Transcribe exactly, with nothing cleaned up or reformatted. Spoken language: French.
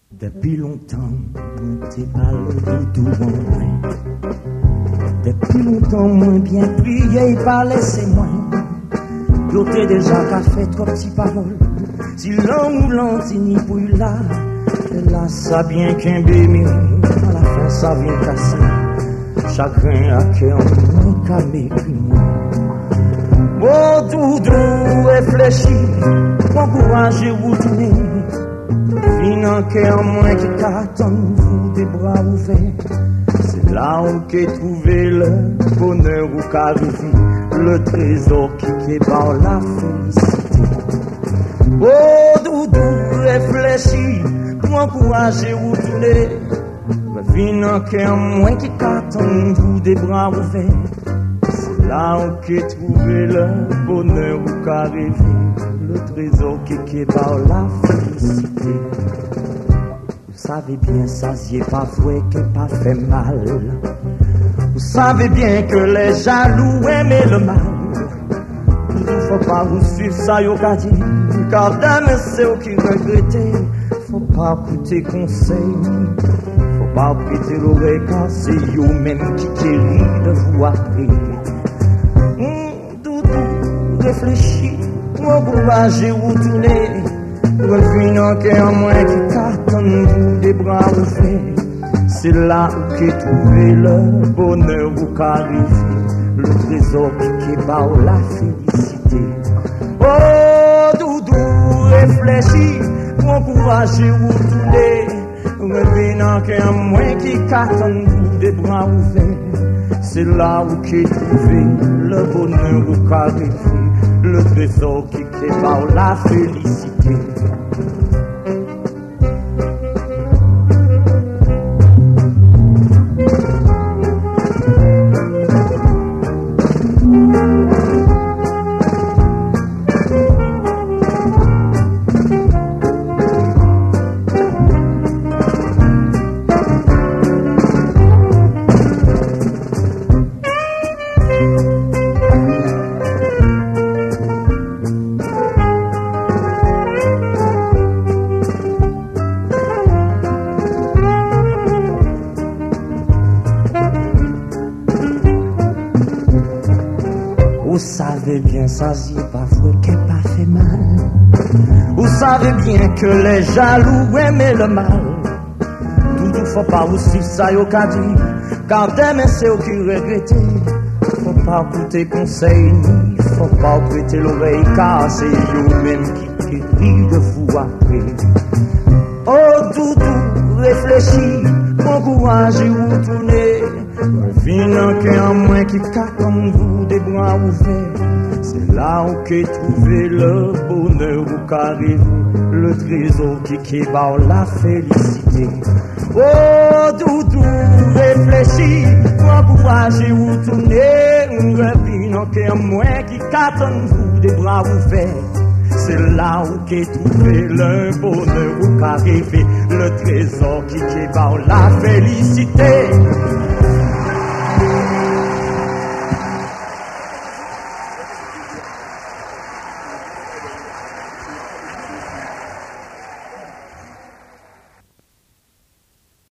Depuis longtemps, moi t'ai pas le doudou en moi. Depuis longtemps, moi bien prié, pas laissé moi. Yo t'es déjà qu'a fait trop petits paroles. Si l'on ou l'on ni pour là, et là ça bien qu'un bébé, à la fin ça vient casser. Chacun a cœur, mon calme puis moi. Oh doudou, réfléchis, encouragez vous tourner. Fin en cœur, moins qui t'attend, vous des bras ouverts. C'est là où qu'est trouvé le bonheur où qu'arrive le trésor qui est par la félicité. Oh doudou, réfléchis, pour encourager vous tourner. Fin en cœur, moins qui t'attend, vous des bras ouverts. C'est là où qu'est trouvé le bonheur où qu'arrive le trésor qui est par la félicité. Vous savez bien, ça y est pas vrai que pas fait mal. Vous savez bien que les jaloux aiment le mal. Il faut pas vous suivre ça, yo qu'a dit. Car demain c'est eux qui regrettent. Faut pas écouter conseil. Faut pas prêter l'oreille car c'est eux même qui guérit de vous après. Hum, doudou, réfléchis. Encouragez vous tourner. Revenez en cœur moins qui t'attend des bras ouverts. C'est là où qu'est trouvé le bonheur où qu'arrive le trésor qui est par la félicité. Oh doudou, réfléchis, encouragez vous tourner. Revenez en cœur moins qui t'attend des bras ouverts. C'est là où qu'est trouvé le bonheur où qu'arrive le trésor qui est par la félicité. Vous savez bien, ça c'est pas vrai qu'elle pas fait mal. Vous savez bien que les jaloux aiment le mal. Tout faut pas vous suivre ça, yo qu'a dit. Car demain c'est eux qui regrettent. Faut pas écouter conseil, faut pas prêter l'oreille, car c'est eux même qui guérit de vous après. Oh doudou, réfléchis, encouragez vous tourner. Revenez en cœur moins qui t'attend vous des bras ouverts. C'est là où qu'est trouvé le bonheur où qu'arrive le trésor qui est par la félicité. Oh doudou, réfléchis, encouragez vous tourner. Revenez en cœur moins qui t'attend vous des bras ouverts. C'est là où qu'est trouvé le bonheur où qu'arrive le trésor qui est par la félicité.